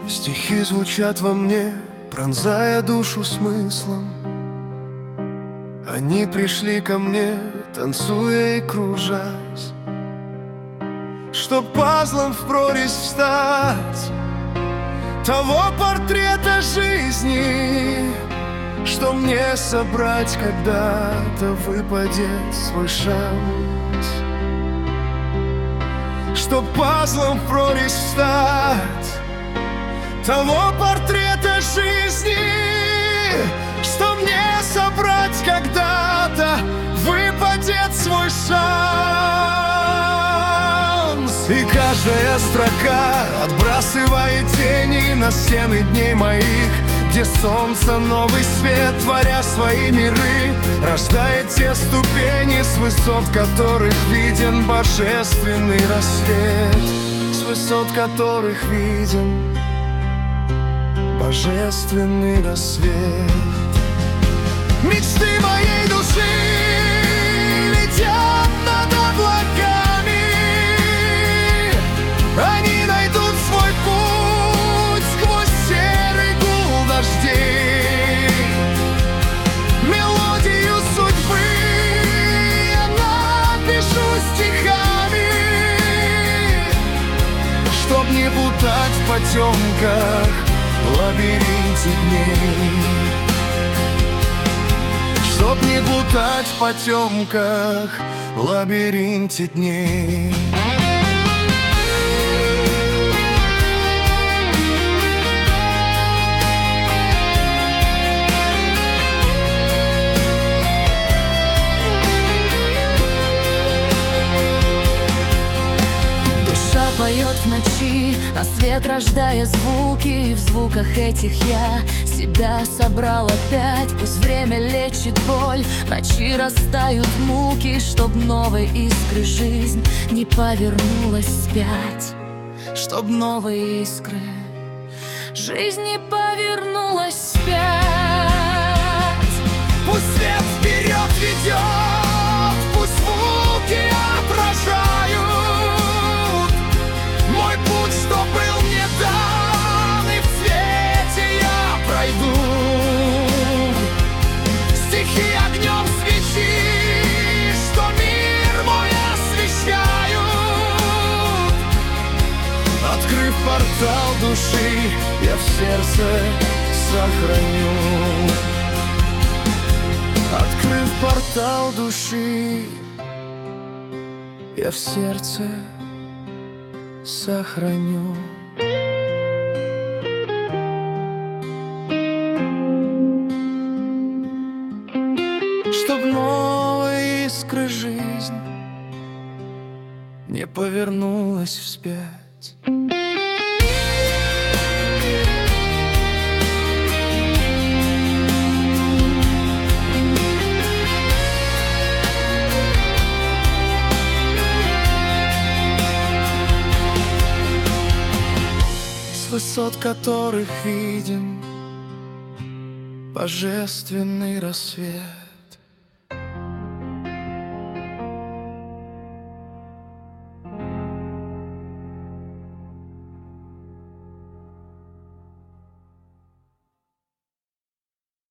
Стихи звучат во мне, пронзая душу смыслом. Они пришли ко мне, танцуя и кружась, чтоб пазлом в прорезь встать того портрета жизни, что мне собрать когда-то выпадет свой шанс. Чтоб пазлом в прорезь встать того портрета жизни, что мне собрать когда-то выпадет свой шанс. И каждая строка отбрасывает тени на стены дней моих, где солнце новый свет, творя свои миры, рождает те ступени, с высот которых виден божественный рассвет, с высот которых виден божественный рассвет. Мечты моей души летят над облаками, они найдут свой путь сквозь серый гул дождей. Мелодию судьбы я напишу стихами, чтоб не путать в потемках в лабиринте дней, чтоб не плутать в потемках в лабиринте дней. Поет в ночи, на свет рождая звуки, и в звуках этих я себя собрал опять. Пусть время лечит боль, ночи растают муки, чтоб новой искры жизнь не повернулась вспять, чтоб новые искры жизнь не повернулась вспять. Пусть свет вперед ведет, пусть звуки отражают мой путь, что был мне дан, и в свете я пройду. Стихи огнем свечи, что мир мой освещают. Открыв портал души, я в сердце сохраню. Открыв портал души, я в сердце сохраню. Чтоб новая искра жизнь не повернулась вспять. С высот которых виден божественный рассвет.